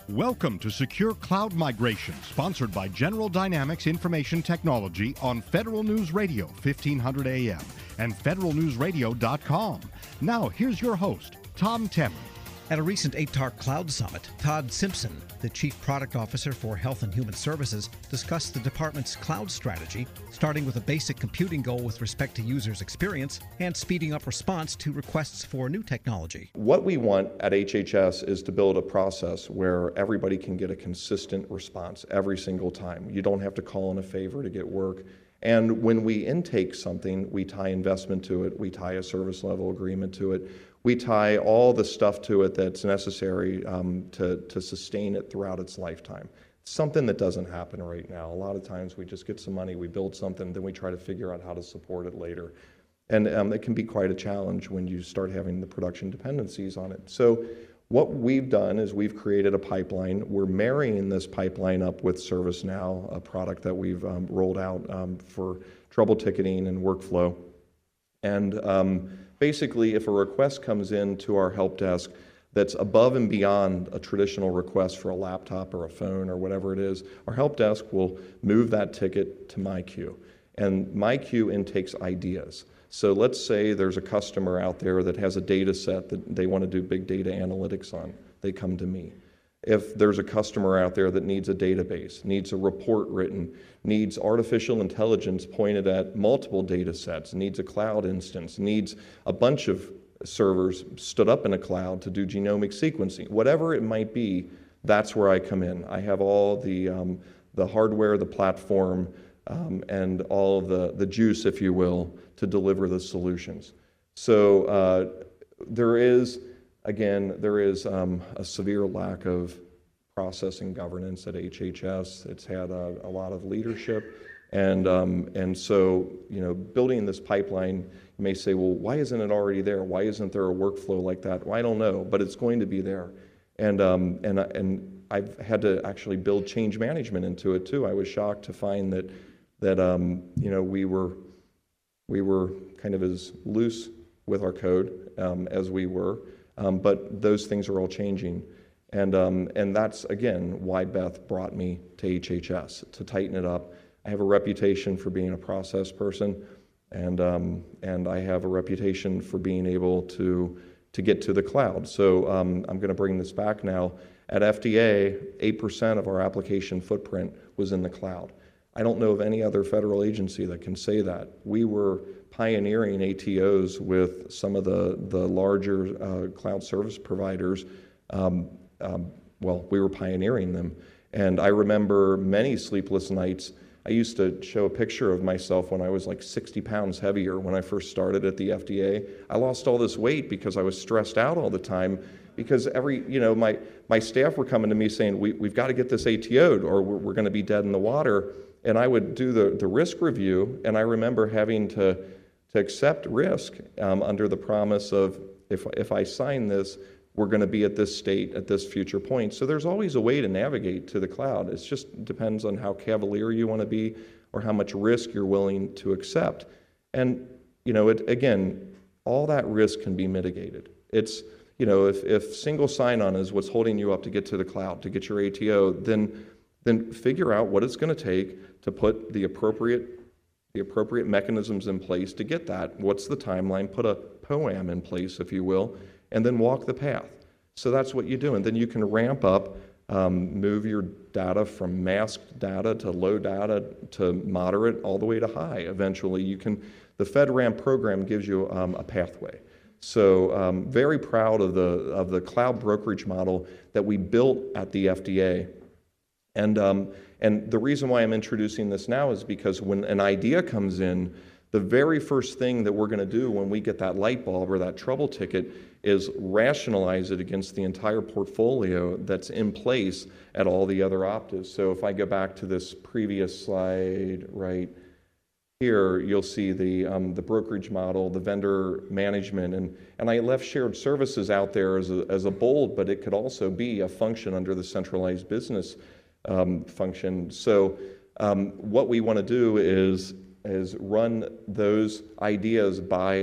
Welcome to Secure Cloud Migration, sponsored by General Dynamics Information Technology on Federal News Radio, 1500 AM, and federalnewsradio.com. Now, here's your host, Tom Temin. At a recent ATAR Cloud Summit, Todd Simpson, the Chief Product Officer for Health and Human Services, discussed the department's cloud strategy, starting with a basic computing goal with respect to users' experience and speeding up response to requests for new technology. What we want at HHS is to build a process where everybody can get a consistent response every single time. You don't have to call in a favor to get work. And when we intake something, we tie investment to it, we tie a service level agreement to it, we tie all the stuff to it that's necessary to sustain it throughout its lifetime. It's something that doesn't happen right now. A lot of times we just get some money, we build something, then we try to figure out how to support it later. And it can be quite a challenge when you start having the production dependencies on it. So what we've done is we've created a pipeline. We're marrying this pipeline up with ServiceNow, a product that we've rolled out for trouble ticketing and workflow. And basically, if a request comes in to our help desk that's above and beyond a traditional request for a laptop or a phone or whatever it is, our help desk will move that ticket to MyQ. And MyQ intakes ideas. So let's say there's a customer out there that has a data set that they want to do big data analytics on. They come to me. If there's a customer out there that needs a database, needs a report written, needs artificial intelligence pointed at multiple data sets, needs a cloud instance, needs a bunch of servers stood up in a cloud to do genomic sequencing, whatever it might be, that's where I come in. I have all the hardware, the platform, and all of the juice, if you will, to deliver the solutions. So there is a severe lack of process and governance at HHS. It's had a lot of leadership, and so building this pipeline, you may say, well, why isn't it already there? Why isn't there a workflow like that? Well, I don't know, but it's going to be there, and I've had to actually build change management into it too. I was shocked to find that we were kind of as loose with our code as we were. But those things are all changing. And that's, again, why Beth brought me to HHS, to tighten it up. I have a reputation for being a process person, and I have a reputation for being able to get to the cloud. So I'm going to bring this back now. At FDA, 8% of our application footprint was in the cloud. I don't know of any other federal agency that can say that. We were pioneering ATOs with some of the larger cloud service providers. We were pioneering them. And I remember many sleepless nights. I used to show a picture of myself when I was like 60 pounds heavier when I first started at the FDA. I lost all this weight because I was stressed out all the time because my staff were coming to me saying, we've got to get this ATO'd or we're going to be dead in the water. And I would do the risk review, and I remember having to accept risk under the promise of, if I sign this, we're going to be at this state at this future point. So there's always a way to navigate to the cloud. It just depends on how cavalier you want to be or how much risk you're willing to accept. And again, all that risk can be mitigated. It's if single sign-on is what's holding you up to get to the cloud, to get your ATO, then figure out what it's going to take to put the appropriate mechanisms in place to get that. What's the timeline? Put a POAM in place, if you will, and then walk the path. So that's what you do. And then you can ramp up, move your data from masked data to low data to moderate all the way to high. Eventually, the FedRAMP program gives you a pathway. So very proud of the cloud brokerage model that we built at the FDA. And the reason why I'm introducing this now is because when an idea comes in, the very first thing that we're going to do when we get that light bulb or that trouble ticket is rationalize it against the entire portfolio that's in place at all the other Optas. So if I go back to this previous slide right here, you'll see the brokerage model, the vendor management, and I left shared services out there as a bold, but it could also be a function under the centralized business function. So what we want to do is run those ideas by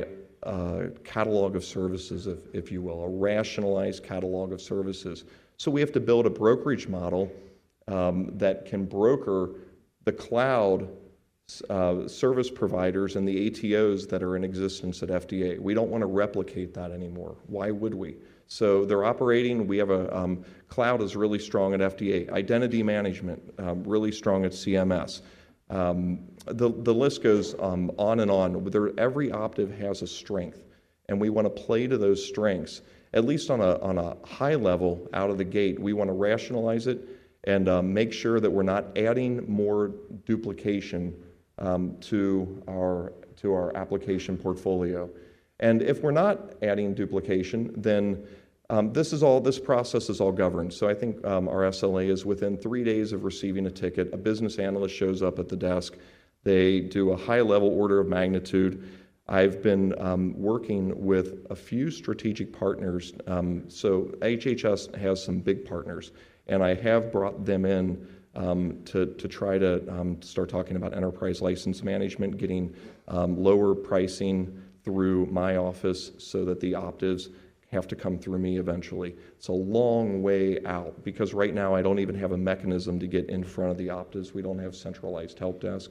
catalog of services, if you will, a rationalized catalog of services. So we have to build a brokerage model that can broker the cloud service providers and the ATOs that are in existence at FDA. We don't want to replicate that anymore. Why would we? So they're operating. We have a cloud is really strong at FDA. Identity management, really strong at CMS. The list goes on and on. Every Optiv has a strength, and we want to play to those strengths, at least on a high level out of the gate. We want to rationalize it and make sure that we're not adding more duplication to our application portfolio. And if we're not adding duplication, then this process is all governed. So I think our SLA is within 3 days of receiving a ticket, a business analyst shows up at the desk. They do a high-level order of magnitude. I've been working with a few strategic partners. So HHS has some big partners, and I have brought them in to try to start talking about enterprise license management, getting lower pricing through my office so that the Optivs have to come through me eventually. It's a long way out because right now I don't even have a mechanism to get in front of the Optivs. We don't have centralized help desk.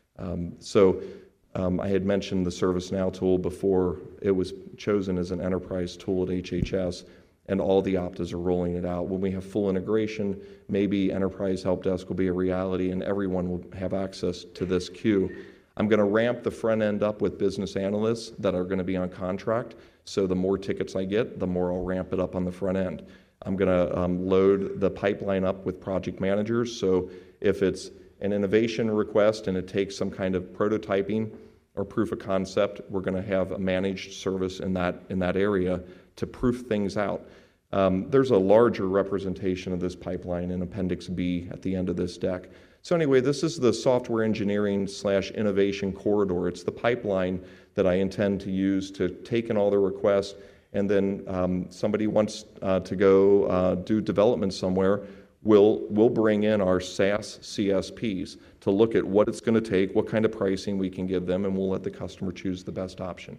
I had mentioned the ServiceNow tool before. It was chosen as an enterprise tool at HHS, and all the Optivs are rolling it out. When we have full integration, maybe enterprise help desk will be a reality and everyone will have access to this queue. I'm going to ramp the front end up with business analysts that are going to be on contract. So the more tickets I get, the more I'll ramp it up on the front end. I'm going to load the pipeline up with project managers. So if it's an innovation request and it takes some kind of prototyping or proof of concept, we're going to have a managed service in that area to proof things out. There's a larger representation of this pipeline in Appendix B at the end of this deck. So anyway, this is the software engineering / innovation corridor. It's the pipeline that I intend to use to take in all the requests, and then somebody wants to go do development somewhere, we'll bring in our SaaS CSPs to look at what it's going to take, what kind of pricing we can give them, and we'll let the customer choose the best option.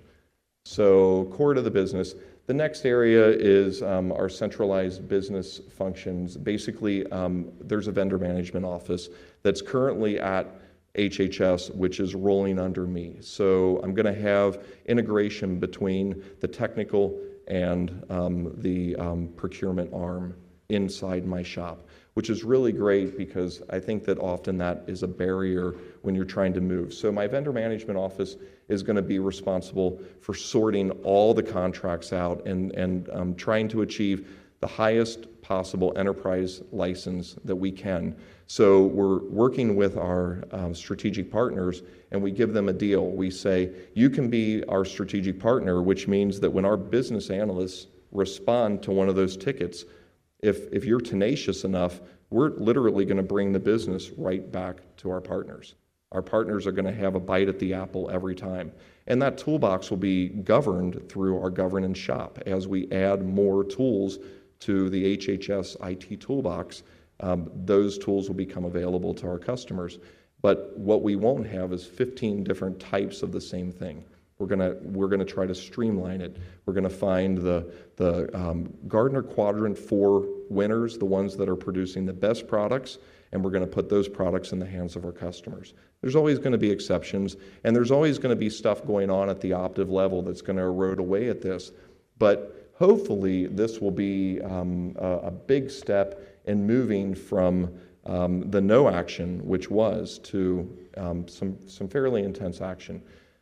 So core to the business. The next area is our centralized business functions. Basically, there's a vendor management office that's currently at HHS, which is rolling under me. So I'm going to have integration between the technical and the procurement arm inside my shop, which is really great because I think that often that is a barrier when you're trying to move. So my vendor management office is going to be responsible for sorting all the contracts out and trying to achieve the highest possible enterprise license that we can. So we're working with our strategic partners, and we give them a deal. We say, you can be our strategic partner, which means that when our business analysts respond to one of those tickets, if you're tenacious enough, we're literally going to bring the business right back to our partners. Our partners are going to have a bite at the apple every time. And that toolbox will be governed through our governance shop. As we add more tools to the HHS IT toolbox, those tools will become available to our customers. But what we won't have is 15 different types of the same thing. We're gonna try to streamline it. We're gonna find the Gartner Quadrant 4 winners, the ones that are producing the best products, and we're gonna put those products in the hands of our customers. There's always gonna be exceptions, and there's always gonna be stuff going on at the Optiv level that's gonna erode away at this. But hopefully this will be a big step in moving from the no action, which was, to some fairly intense action.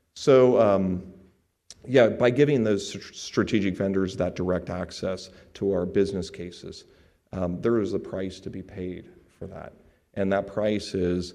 So yeah, by giving those strategic vendors that direct access to our business cases, there is a price to be paid for that. And that price is,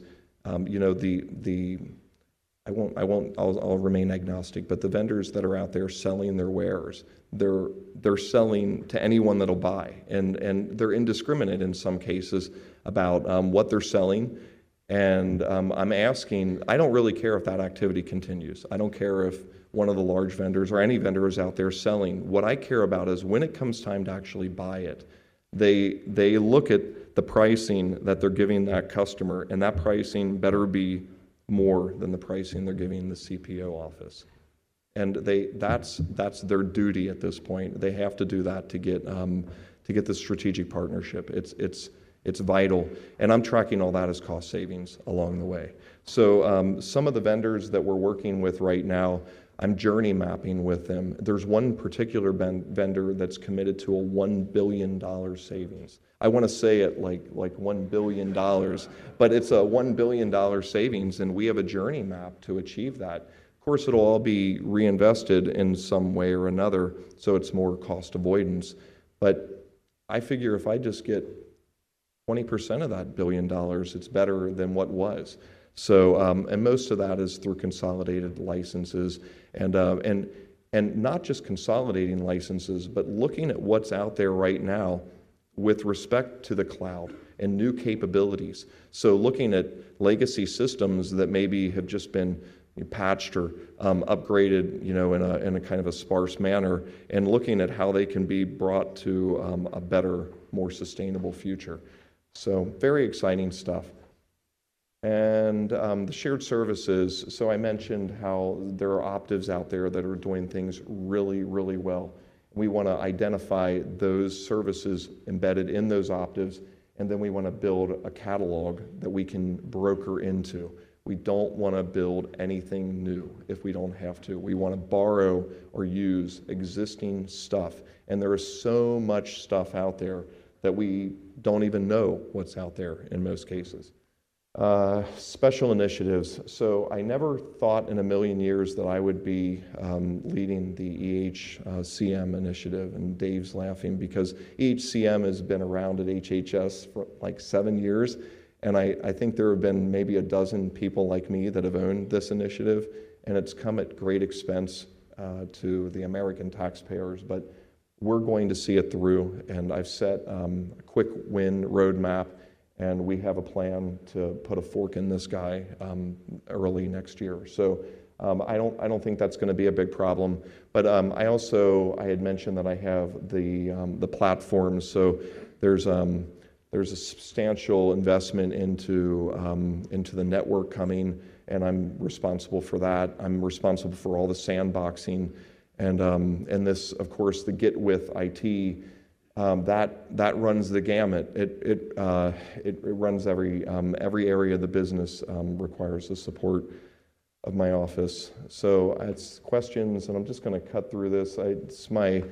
I'll remain agnostic, but the vendors that are out there selling their wares, they're selling to anyone that'll buy, and they're indiscriminate in some cases about what they're selling. And I'm asking, I don't really care if that activity continues. I don't care if one of the large vendors or any vendor is out there selling. What I care about is when it comes time to actually buy it, they look at the pricing that they're giving that customer, and that pricing better be more than the pricing they're giving the CPO office. And that's their duty at this point. They have to do that to get the strategic partnership. It's vital, and I'm tracking all that as cost savings along the way. So some of the vendors that we're working with right now, I'm journey mapping with them. There's one particular vendor that's committed to a $1 billion savings. I want to say it like $1 billion, but it's a $1 billion savings, and we have a journey map to achieve that. Of course, it'll all be reinvested in some way or another, so it's more cost avoidance. But I figure if I just get 20% of that $1 billion, it's better than what was. So, and most of that is through consolidated licenses, and not just consolidating licenses, but looking at what's out there right now with respect to the cloud and new capabilities. So looking at legacy systems that maybe have just been patched or upgraded, in a kind of a sparse manner, and looking at how they can be brought to a better, more sustainable future. So very exciting stuff. And the shared services, so I mentioned how there are Optivs out there that are doing things really, really well. We want to identify those services embedded in those Optivs, and then we want to build a catalog that we can broker into. We don't want to build anything new if we don't have to. We want to borrow or use existing stuff. And there is so much stuff out there that we don't even know what's out there in most cases. Special initiatives. So I never thought in a million years that I would be leading the EHCM initiative, and Dave's laughing because EHCM has been around at HHS for like 7 years, and I think there have been maybe a dozen people like me that have owned this initiative, and it's come at great expense to the American taxpayers, but we're going to see it through, and I've set a quick win roadmap, and we have a plan to put a fork in this guy early next year. So I don't think that's going to be a big problem. But I had mentioned that I have the platforms. So there's a substantial investment into the network coming, and I'm responsible for that. I'm responsible for all the sandboxing, and this, of course, the Get With IT. That runs the gamut. It runs every area of the business requires the support of my office. So it's questions, and I'm just going to cut through this. It's my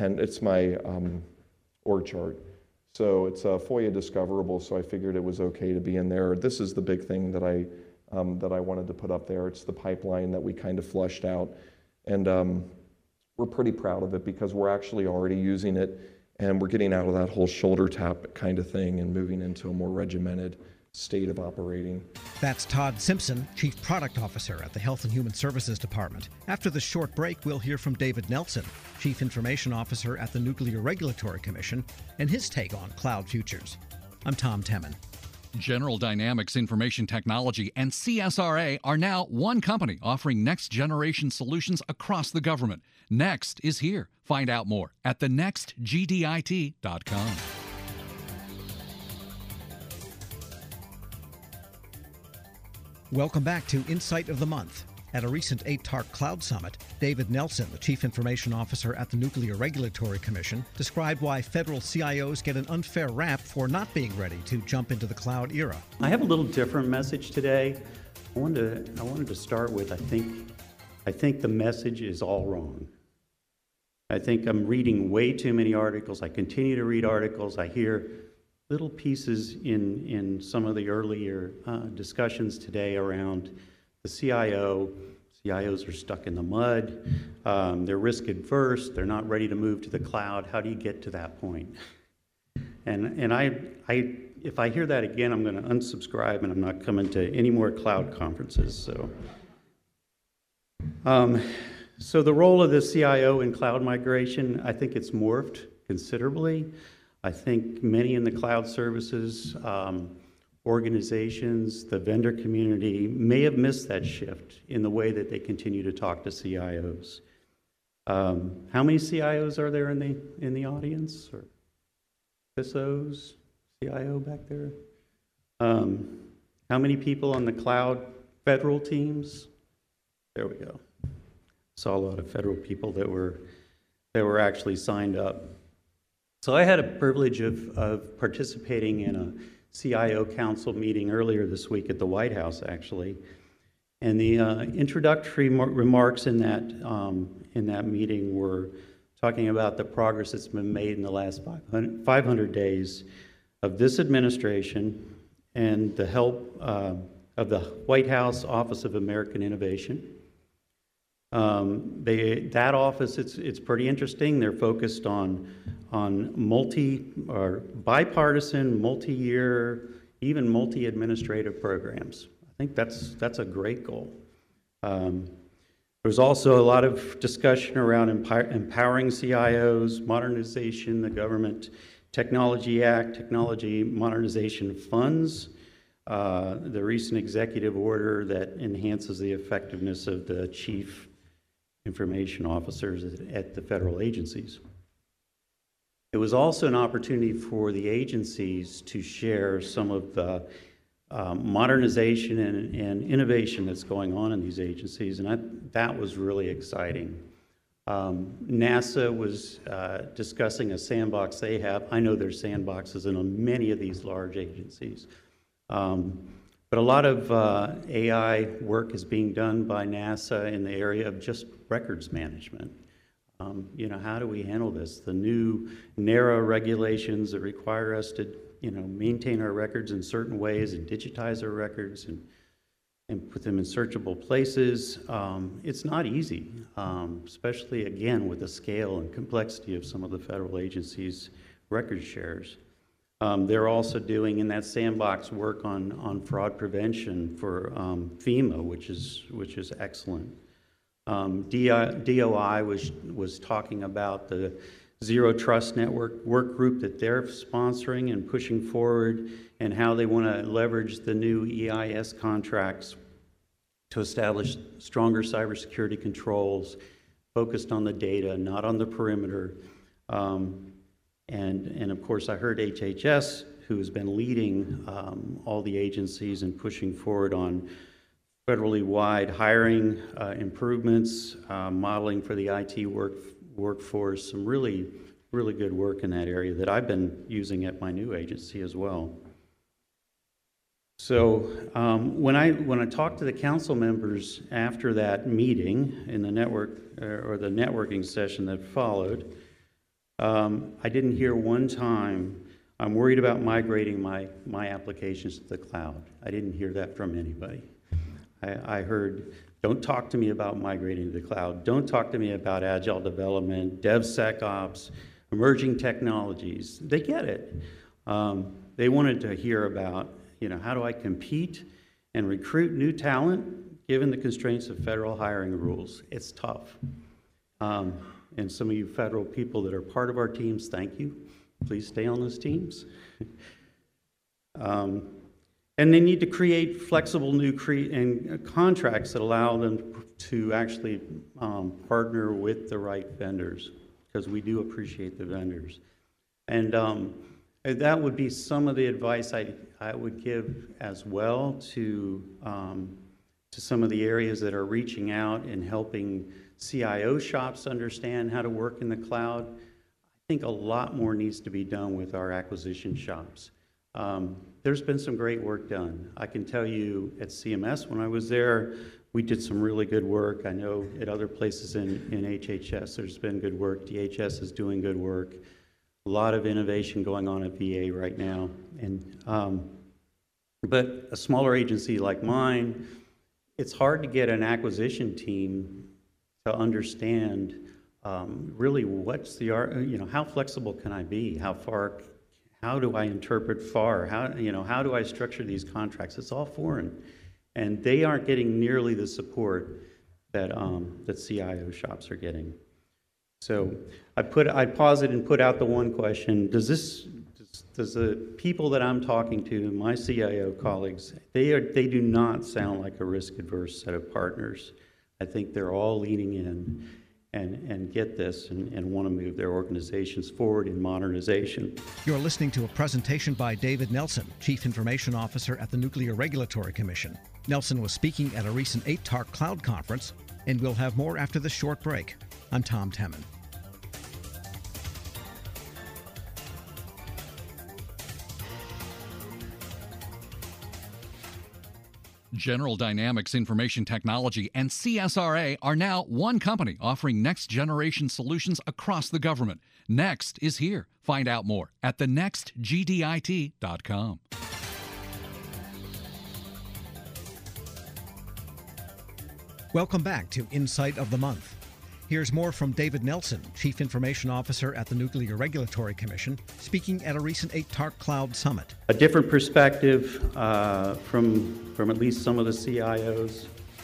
org chart. So it's FOIA discoverable. So I figured it was okay to be in there. This is the big thing that I wanted to put up there. It's the pipeline that we kind of flushed out, and we're pretty proud of it because we're actually already using it. And we're getting out of that whole shoulder tap kind of thing and moving into a more regimented state of operating. That's Todd Simpson, Chief Product Officer at the Health and Human Services Department. After the short break, we'll hear from David Nelson, Chief Information Officer at the Nuclear Regulatory Commission, and his take on cloud futures. I'm Tom Temin. General Dynamics Information Technology and CSRA are now one company offering next-generation solutions across the government. Next is here. Find out more at thenextgdit.com. Welcome back to Insight of the Month. At a recent ATARC Cloud Summit, David Nelson, the Chief Information Officer at the Nuclear Regulatory Commission, described why federal CIOs get an unfair rap for not being ready to jump into the cloud era. I have a little different message today. I wanted to start with, I think the message is all wrong. I think I'm reading way too many articles. I continue to read articles. I hear little pieces in some of the earlier discussions today around the CIO. CIOs are stuck in the mud. They're risk adverse. They're not ready to move to the cloud. How do you get to that point? And if I hear that again, I'm going to unsubscribe, and I'm not coming to any more cloud conferences. So the role of the CIO in cloud migration, I think it's morphed considerably. I think many in the cloud services organizations, the vendor community may have missed that shift in the way that they continue to talk to CIOs. How many CIOs are there in the audience, or CISOs, CIO back there? How many people on the cloud federal teams? There we go. saw a lot of federal people that were actually signed up. So I had a privilege of participating in a CIO Council meeting earlier this week at the White House, actually. And the introductory remarks in that meeting were talking about the progress that's been made in the last 500 days of this administration and the help of the White House Office of American Innovation. That office, it's pretty interesting. They're focused on bipartisan, multi-year, even multi-administrative programs. I think that's a great goal. There's also a lot of discussion around empowering CIOs, modernization, the Government Technology Act, technology modernization funds, the recent executive order that enhances the effectiveness of the chief information officers at the federal agencies. It was also an opportunity for the agencies to share some of the modernization and innovation that's going on in these agencies, and that was really exciting. NASA was discussing a sandbox they have. I know there's sandboxes in many of these large agencies. But a lot of AI work is being done by NASA in the area of just records management. How do we handle this? The new NARA regulations that require us to, maintain our records in certain ways and digitize our records and put them in searchable places. It's not easy, especially, again, with the scale and complexity of some of the federal agencies' record shares. They're also doing in that sandbox work on fraud prevention for FEMA, which is excellent. DOI was talking about the Zero Trust Network work group that they're sponsoring and pushing forward, and how they want to leverage the new EIS contracts to establish stronger cybersecurity controls focused on the data, not on the perimeter. And of course, I heard HHS, who has been leading all the agencies and pushing forward on federally wide hiring improvements, modeling for the IT workforce, some really, really good work in that area that I've been using at my new agency as well. So when I talked to the council members after that meeting in the network or the networking session that followed, I didn't hear one time, I'm worried about migrating my applications to the cloud. I didn't hear that from anybody. I heard, don't talk to me about migrating to the cloud. Don't talk to me about agile development, DevSecOps, emerging technologies. They get it. They wanted to hear about, how do I compete and recruit new talent given the constraints of federal hiring rules? It's tough. And some of you federal people that are part of our teams, thank you. Please stay on those teams. And they need to create flexible new contracts that allow them to actually partner with the right vendors, because we do appreciate the vendors. And that would be some of the advice I would give as well to some of the areas that are reaching out and helping CIO shops understand how to work in the cloud. I think a lot more needs to be done with our acquisition shops. There's been some great work done. I can tell you at CMS when I was there, we did some really good work. I know at other places in HHS there's been good work. DHS is doing good work. A lot of innovation going on at VA right now. And but a smaller agency like mine, it's hard to get an acquisition team to understand really what's the art, how flexible can I be? How do I interpret FAR? How do I structure these contracts? It's all foreign, and they aren't getting nearly the support that CIO shops are getting. So I paused it and put out the one question: does the people that I'm talking to, my CIO colleagues, they do not sound like a risk-averse set of partners. I think they're all leaning in and get this and want to move their organizations forward in modernization. You're listening to a presentation by David Nelson, Chief Information Officer at the Nuclear Regulatory Commission. Nelson was speaking at a recent 8TARC Cloud Conference. And we'll have more after this short break. I'm Tom Temin. General Dynamics Information Technology and CSRA are now one company offering next-generation solutions across the government. Next is here. Find out more at thenextgdit.com. Welcome back to Insight of the Month. Here's more from David Nelson, Chief Information Officer at the Nuclear Regulatory Commission, speaking at a recent ATARC Cloud Summit. A different perspective from at least some of the CIOs.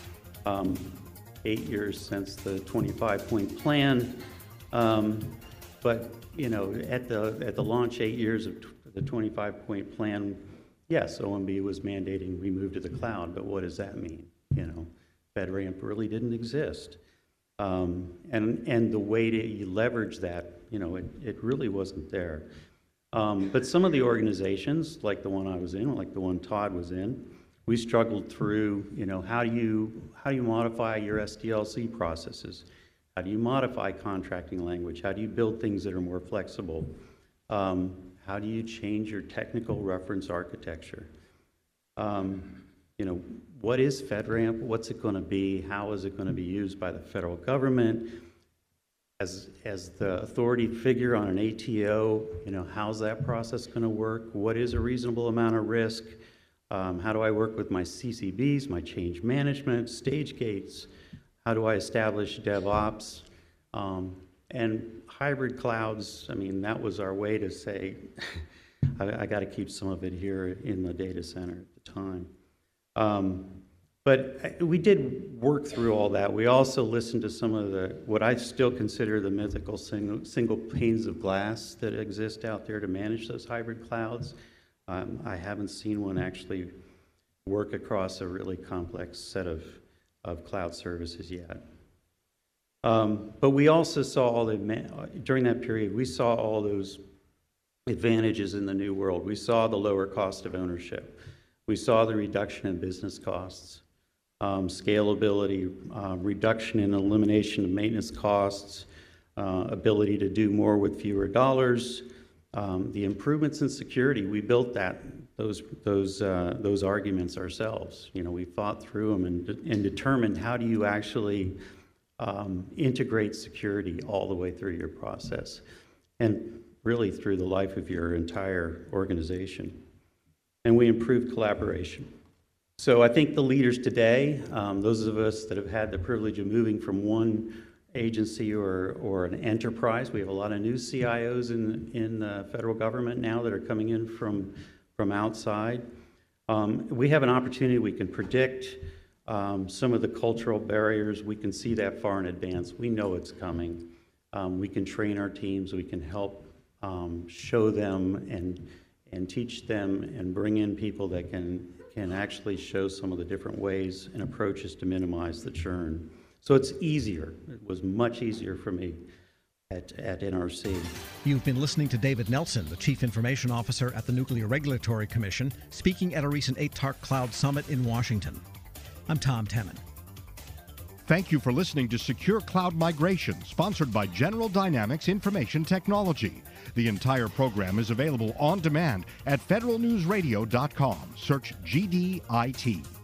8 years since the 25-point plan, but you know, at the launch 8 years of the 25-point plan, yes, OMB was mandating we move to the cloud, but what does that mean? You know, FedRAMP really didn't exist. And the way to leverage that, you know, it really wasn't there. But some of the organizations, like the one I was in, like the one Todd was in, we struggled through, you know, how do you modify your SDLC processes? How do you modify contracting language? How do you build things that are more flexible? How do you change your technical reference architecture? You know, what is FedRAMP? What's it going to be? How is it going to be used by the federal government? As the authority figure on an ATO, you know, how's that process going to work? What is a reasonable amount of risk? How do I work with my CCBs, my change management, stage gates? How do I establish DevOps? And hybrid clouds, I mean, that was our way to say, I got to keep some of it here in the data center at the time. But we did work through all that. We also listened to some of what I still consider the mythical single panes of glass that exist out there to manage those hybrid clouds. I haven't seen one actually work across a really complex set of cloud services yet. But we also saw during that period, we saw all those advantages in the new world. We saw the lower cost of ownership. We saw the reduction in business costs, scalability, reduction in elimination of maintenance costs, ability to do more with fewer dollars, the improvements in security. We built those arguments ourselves. You know, we thought through them and determined how do you actually integrate security all the way through your process and really through the life of your entire organization. And we improved collaboration. So I think the leaders today, those of us that have had the privilege of moving from one agency or an enterprise, we have a lot of new CIOs in the federal government now that are coming in from outside. We have an opportunity. We can predict some of the cultural barriers. We can see that far in advance. We know it's coming. We can train our teams. We can help show them and teach them and bring in people that can actually show some of the different ways and approaches to minimize the churn. So it's easier. It was much easier for me at NRC. You've been listening to David Nelson, the Chief Information Officer at the Nuclear Regulatory Commission, speaking at a recent ATARC Cloud Summit in Washington. I'm Tom Temin. Thank you for listening to Secure Cloud Migration, sponsored by General Dynamics Information Technology. The entire program is available on demand at federalnewsradio.com. Search GDIT.